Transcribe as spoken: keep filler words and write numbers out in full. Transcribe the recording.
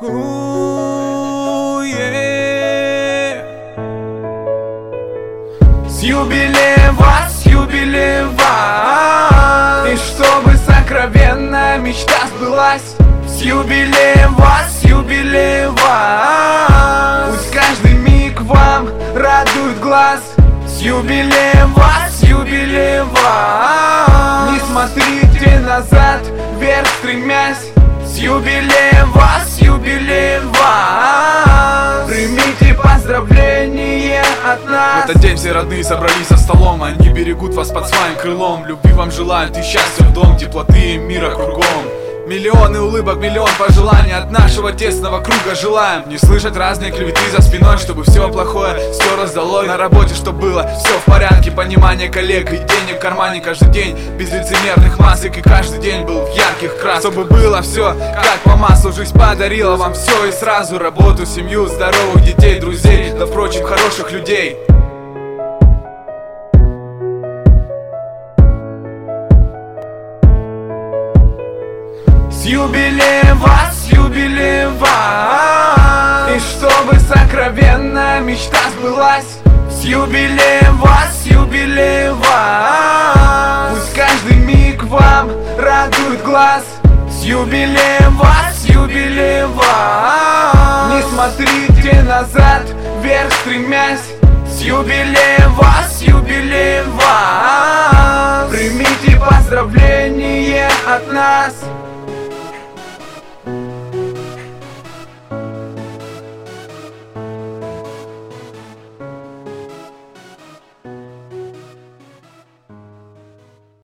У-у-у, yeah. С юбилеем вас, с юбилеем вас, и чтобы сокровенная мечта сбылась. С юбилеем вас, с юбилеем вас, пусть каждый миг вам радует глаз. С юбилеем вас, с юбилеем вас, не смотрите назад, вверх стремясь. С юбилеем вас, с юбилеем вас, примите поздравления от нас. В этот день все родные собрались за столом, они берегут вас под своим крылом. Любви вам желают и счастья в дом, теплоты и мира кругом. Миллионы улыбок, миллион пожеланий от нашего тесного круга желаем. Не слышать разные клеветы за спиной, чтобы все плохое стерлось долой. На работе, чтоб было все в порядке, понимание коллег и денег в кармане каждый день, без лицемерных масок, и каждый день был в ярких красках. Чтобы было все как по маслу, жизнь подарила вам все и сразу. Работу, семью, здоровых детей, друзей, да впрочем хороших людей. С юбилеем вас, с юбилеем вас, и чтобы сокровенная мечта сбылась. С юбилеем вас, с юбилеем вас, пусть каждый миг вам радует глаз. С юбилеем вас, с юбилеем вас, не смотрите назад, вверх стремясь. С юбилеем вас, с юбилеем вас, примите поздравления от нас.